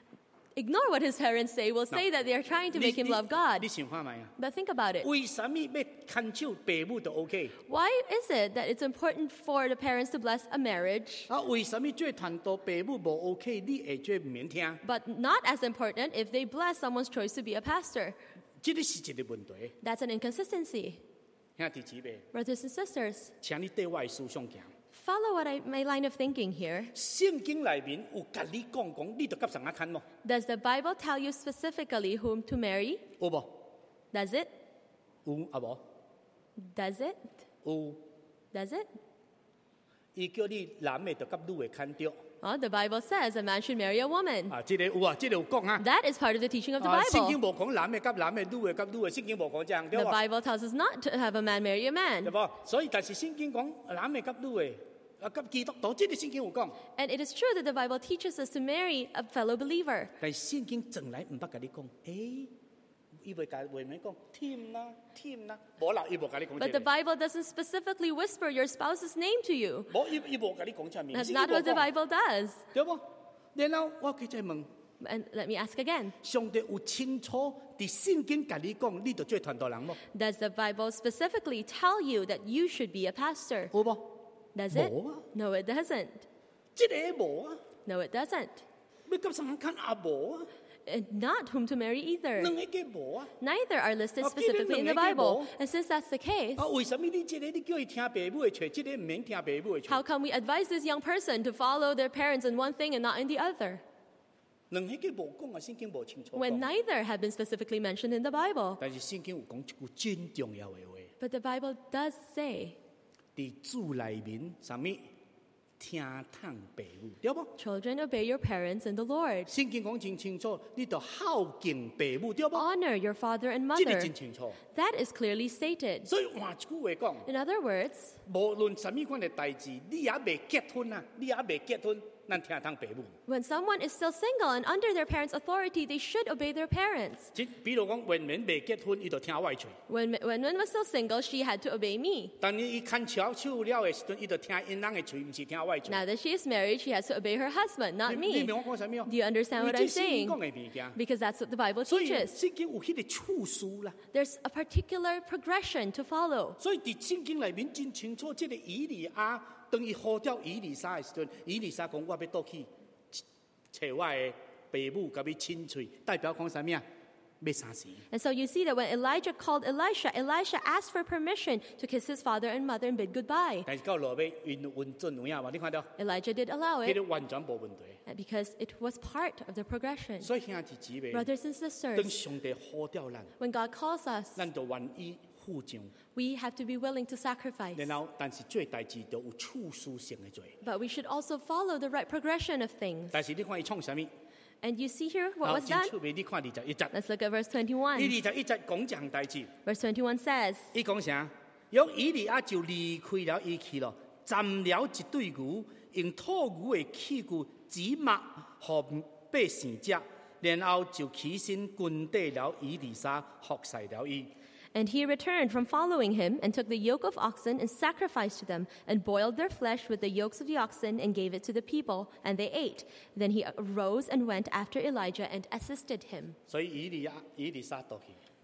ignore what his parents say will say that they are trying to make him love 你 God. 想看卖啊？ But think about it. 为什么要牵手爸母就 OK？ Why is it that it's important for the parents to bless a marriage, 为什么做传道爸母无 OK？你会做唔免听？ but not as important if they bless someone's choice to be a pastor? 这个是一个问题。 That's an inconsistency. 兄弟姊妹， Brothers and sisters, 请你对我的思想行。 follow my line of thinking here. 圣经内面有甲你讲，你着甲谁啊牵无？ Does the Bible tell you specifically whom to marry? 有无？ Does it? 有啊无？ Does it? 有。 Does it? 伊叫你男的着甲女的牵着。 Well, the Bible says a man should marry a woman. 这个有啊，这个有讲啊。 That is part of the teaching of the 圣经 Bible. 无讲男的甲男的，女的甲女的，聖經無講這樣，對 The 吧？ Bible tells us not to have a man marry a 對 man. 吧？所以但是聖經講男的甲女的，甲基督徒，這個聖經有講， And it is true that the Bible teaches us to marry a fellow believer. 但是聖經從來唔捌甲你講，伊會甲話咩講添啦，無啦，伊無甲你講 But 這 the 個， Bible doesn't specifically whisper your spouse's name to you. 無伊無甲你講這面， That's not what the Bible does. 對不？然後我繼續問， And let me ask again. 上帝有清楚伫聖經甲你講，你就做傳道人無？ Does the Bible specifically tell you that you should be a pastor? 有無？ Does it? No. No, it doesn't. 這個無啊， No, it doesn't. 要甲誰看也無啊， And not whom to marry either. 兩個無啊。 Neither are listed Oh, specifically in the kailan Bible. nangyayi And since that's the case, 為什麼你這個你叫伊聽爸母的話，這個唔免聽爸母的 how 話？ come we advise this young person to follow their parents in one thing and not in the other, 兩個無講啊，聖經無清楚 when 講。 neither have been specifically mentioned in the Bible? 但是聖經有講一句真重要的話， But the Bible does say 佇主內面啥物聽通爸母，對不？ children obey your parents in the Lord. 聖經講真清楚，你就孝敬爸母，對不？ Honor your father and 這個 mother. 真清楚。 That is clearly stated. 所以換一句話講， In other words, 無論什麼款的代志，你也未結婚啊，你也未結婚，咱聽通爸母。 when someone is still single and under their parents' authority, they should obey their parents. 比如講，文文未結婚，伊就聽我的嘴； When Wen was still single, she had to obey me. 但是伊牽手手了的時陣，伊就聽因人的嘴，唔是聽我的嘴。 Now that she is married, she has to obey her husband, not 你 me. 明我講啥物？ Do you understand what 因為 I'm 這聖經 saying? 講的物件。 Because that's what the Bible 所以 teaches. 聖經有迄個次數啦， There's a particular progression to follow. 所以伫聖經內面真清楚，即個以利亞當伊呼召以利沙的時陣，以利沙講我要倒去找我的爸母，甲伊親嘴，代表講啥物啊？要三時。 And so you see that when Elijah called Elisha, Elisha asked for permission to kiss his father and mother and bid goodbye. 但是到落尾運準有影嘛？你看到？ Elijah did allow 迄 it 個完全無問題。 because it was part of the progression. 所以兄弟姊妹， Brothers and 當 sisters, 上帝呼召咱， when God calls us, 咱就願意付上， we have to be willing to sacrifice. 然後但是做代志就有次數性的做。 But we should also follow the right progression of things. 但是你看伊創啥物？ And you see here what was 真 done? 趣味，你看21節。 Let's look at verse 伊 21. 21節講一項代志。 Verse 21 says, 伊講啥？用以利亞就離開了伊去了，斬了一對牛，用兔牛的器具煮肉，予百姓食，然後就起身跟對了以利沙，服侍了伊。 And he returned from following him and took the yoke of oxen and sacrificed to them and boiled their flesh with the yokes of the oxen and gave it to the people, and they ate. Then he arose and went after Elijah and assisted him. 所以以利沙倒去，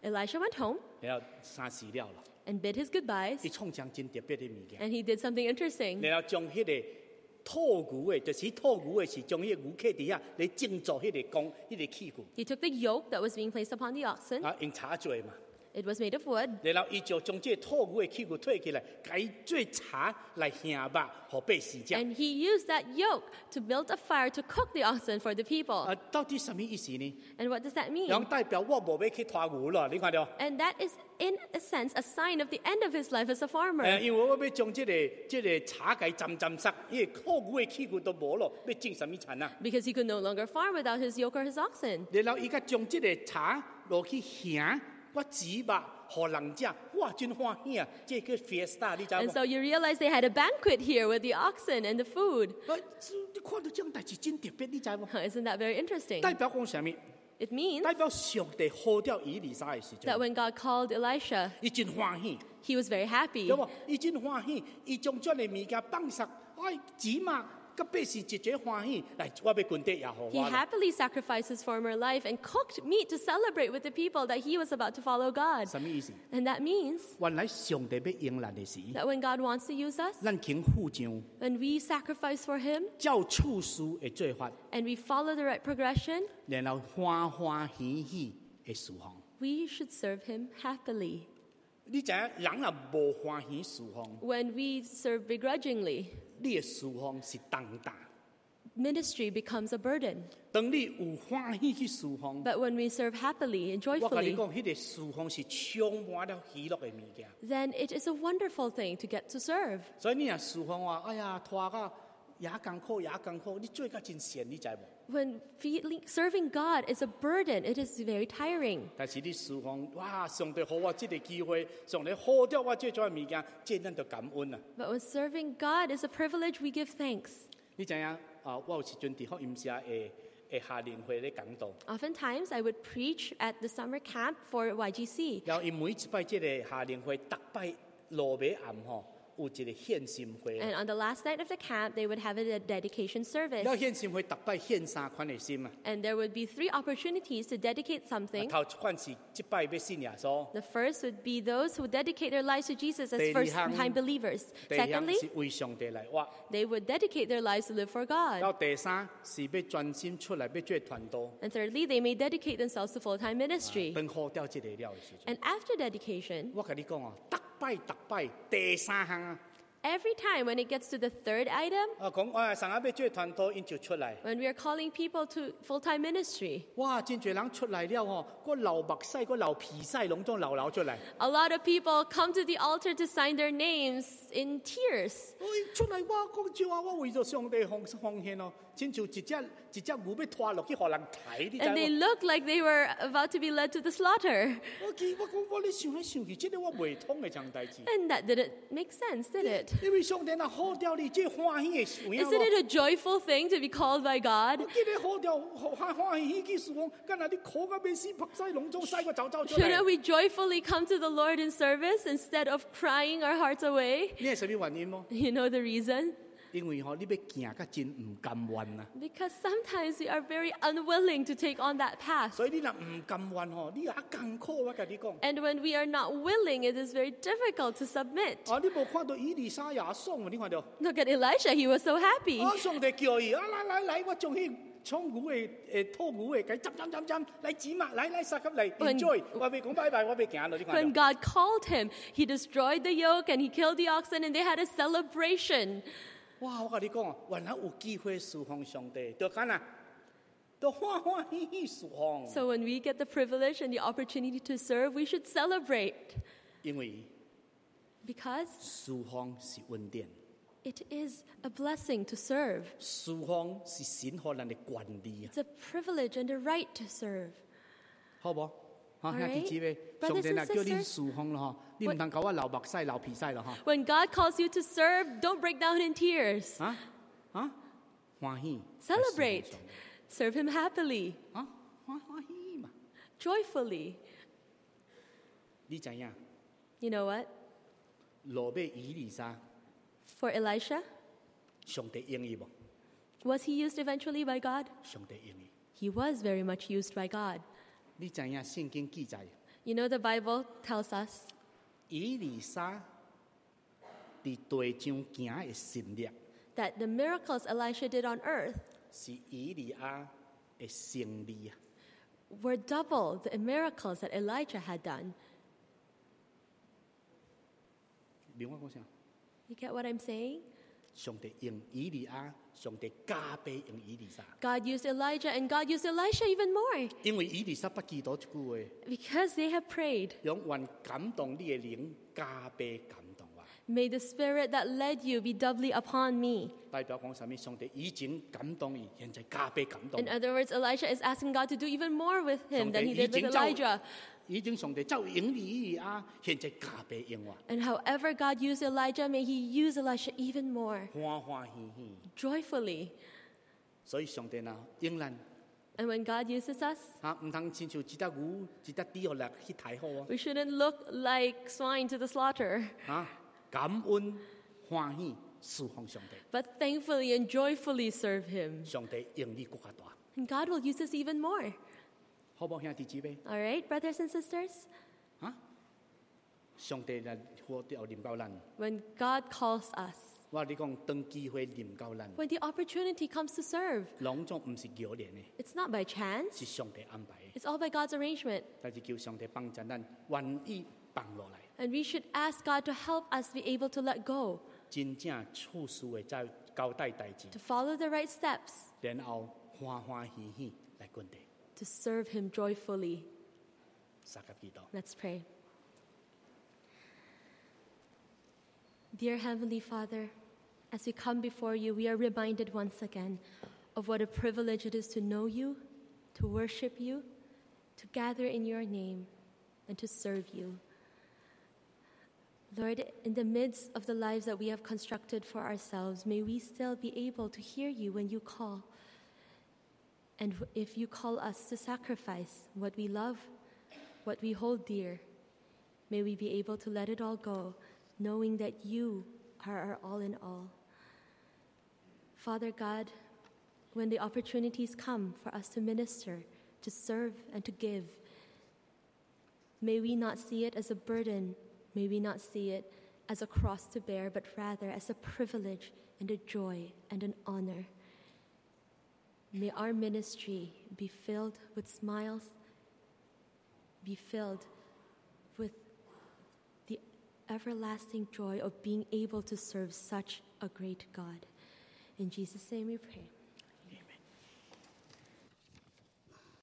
Elisha went home 然後三時了啦， and bid his goodbyes, 伊創上真特別的物件， and he did something interesting. 然後將迄個吐牛的，就是吐牛的是將迄個牛刻底下嚟靜坐迄個弓，迄個器具， He took the yoke that was being placed upon the oxen. 用柴做嘛。 It was made of wood. 然後伊就將這個吐牛的器具推起來，改做柴來獻肉，互百姓食。 And he used that yoke to build a fire to cook the oxen for the people. 到底什麼意思呢？ And what does that mean? 讓代表我無要去拖牛了，你看到？ And that is, in a sense, a sign of the end of his life as a farmer. 因為我要將這個柴給浸塞，因為吐牛的器具都無咯，要種什麼田啊？ Because he could no longer farm without his yoke or his oxen. 然後伊甲將這個柴落去獻，我煮肉，互人食，哇，真歡喜啊！這個 fiesta 你知 And 無？ so you realize they had a banquet here with the oxen and the food. 你看到這種代志真特別，你知無？ Isn't that very interesting? 代表講什麼？ It means 代表上帝呼掉以利沙的時 that 陣， when God called Elisha, 伊真歡喜， he was very happy. 對無？伊真歡喜，伊將這個物件放撒，煮嘛，甲百姓一齊歡喜，來，我要軍隊也好 He 我啦。 happily sacrificed his former life and cooked meat to celebrate with the people that he was about to follow God. 什麼意思？ And that means 原來上帝要用咱的時， that when God wants to use us, 咱肯付上， when we sacrifice for him 照處事的做法， and we follow the right progression, 然後歡歡喜喜的侍奉。 we should serve him happily. 你知影人若無歡喜侍奉， When we serve begrudgingly, 你的侍奉是重擔； ministry becomes a burden. 當你有歡喜去侍奉， But when we serve happily and 我跟你 joyfully, 講，迄個侍奉是充滿了喜樂的物件。 then it is a wonderful thing to get to serve. 所以你若侍奉話，哎呀，拖到也艱苦，你做甲真閒，你知無？ When serving God is a burden, it is very tiring. 但是你侍奉，哇！上帝給我這個機會，上帝好掉我這種物件，這咱就感恩啊！ But when serving God is a privilege, we give thanks. 你知影我有時陣佇福音社會夏令會咧講道， Oftentimes, I would preach at the summer camp for YGC. 然後伊每一擺這個夏令會，逐擺落尾暗吼，有一個獻心會。 And on the last night of the camp, they would have a dedication service. 了獻心會，逐擺獻三款的心啊！ And there would be 3 opportunities to dedicate something. 頭一款是即擺要信耶穌， The first would be those who dedicate their lives to Jesus as 第二 first-time believers. 第二項 Secondly, 是為上帝來活。 they would dedicate their lives to live for 然後 God. 第三是要專心出來要做傳道， And thirdly, they may dedicate themselves to full-time ministry. 等好掉這個了的時陣， And after dedication, 我跟你講哦，逐擺第三項啊！ every time when it gets to the third item, 講哎，上下要做傳道，因就出來。 when we are calling people to full-time ministry, 哇！真侪人出來了吼，個流目屎，個流皮屎，攏總流出來。 a lot of people come to the altar to sign their names in tears. 出來我講笑啊！我為咗上帝奉獻哦，親像一隻牛要拖落去，互人抬，你知 And they 無？ looked like they were about to be led to the slaughter. 我講我咧想來想去，這個我袂通嘅場代志。 And that didn't make sense, did it? 因為上帝若好掉你，這歡喜嘅事影 Isn't it a joyful thing to be called by God? 我記得好掉，歡喜去事奉，干那你哭到要死，拍西攏總西個走出來 Shouldn't。we joyfully come to the Lord in service instead of crying our hearts away? 你係什麼原因麼？ You know the reason? 因為吼，你要行甲真唔甘願啊！ Because sometimes we are very unwilling to take on that path. 所以你若唔甘願吼，你也艱苦。我甲你講。 And when we are not willing, it is very difficult to submit. 你無看到以利沙也爽，你看到？ Look at Elisha, he was so happy. 上帝叫伊來，我將迄衝牛嘅、吐牛嘅，佢來煮嘛，來殺入嚟 When- enjoy。我未講拜拜，我未行咯，你 When 看到？ God called him, he destroyed the yoke and he killed the oxen and they had a celebration. 哇！我甲你講啊，原來有機會侍奉上帝，就干啊，就歡喜侍奉。 So when we get the privilege and the opportunity to serve, we should celebrate 因為 because 侍奉是恩典， it is a blessing to serve. 侍奉是神予咱的權利啊， It's a privilege and a right to serve. 好無？嚇， Alright. 兄弟姊妹， Brothers 上帝 and 若叫你 sisters. 侍奉咯，你唔通搞我流目屎、流皮屎咯，嚇。 When God calls you to serve, don't break down in tears. 歡喜 Celebrate. Serve him happily, 歡喜嘛！ joyfully. 你知影？ You know what? 落尾以利沙， For Elisha, 上帝應伊無？ was he used eventually by God? 上帝應伊。 He was very much used by God. 你知影聖經記載， You know, the Bible tells us 以利沙伫地上行的神力， that the miracles Elisha did on earth 是以利亚的胜利啊！ were double the miracles that Elijah had done. 明白我讲啥？ You get what I'm saying? 上帝用以利亚，上帝加倍用以利沙， God used Elijah and God used Elisha even more 因为以利沙不记到一句话， because they have prayed. 永远感动你的灵，加倍感动我。 May the Spirit that led you be doubly upon me. 代表講啥物？上帝以前感動伊，現在加倍感動 In。other words, Elisha is asking God to do even more with him 上 than 帝 he did with Elijah. 以前上帝照用你以利亞，現在加倍用我， And however God used Elijah, may he use Elisha even more 歡歡喜喜。 joyfully. 所以上帝呐，用咱 And when God uses us, 唔通親像一隻牛、一隻豬學嚟去太好啊！ we shouldn't look like swine to the slaughter, 感恩歡喜侍奉上帝， but thankfully and joyfully serve him. 上帝用你更加大， And God will use us even more. 好唔好兄弟姊妹？ All right, brothers and sisters? 上帝嚟呼召臨到咱， When God calls us, 我你講當機會臨到咱， when the opportunity comes to serve, 攏總唔是偶然嘅， it's not by chance, 是上帝安排嘅。 it's all by God's arrangement. 但是叫上帝幫助咱，願意放落來， And we should ask God to help us be able to let go, 真正處事嘅在交代代志， to follow the right steps, 然後歡歡喜喜來管地， to serve Him joyfully. 三個祈禱。 Let's pray. Dear Heavenly Father, as we come before you, we are reminded once again of what a privilege it is to know you, to worship you, to gather in your name, and to serve you. Lord, in the midst of the lives that we have constructed for ourselves, may we still be able to hear you when you call. And if you call us to sacrifice what we love, what we hold dear, may we be able to let it all go, knowing that you are our all in all. Father God, when the opportunities come for us to minister, to serve, and to give, may we not see it as a burden, may we not see it as a cross to bear, but rather as a privilege and a joy and an honor. May our ministry be filled with smiles, be filled with the everlasting joy of being able to serve such a great God. In Jesus' name we pray.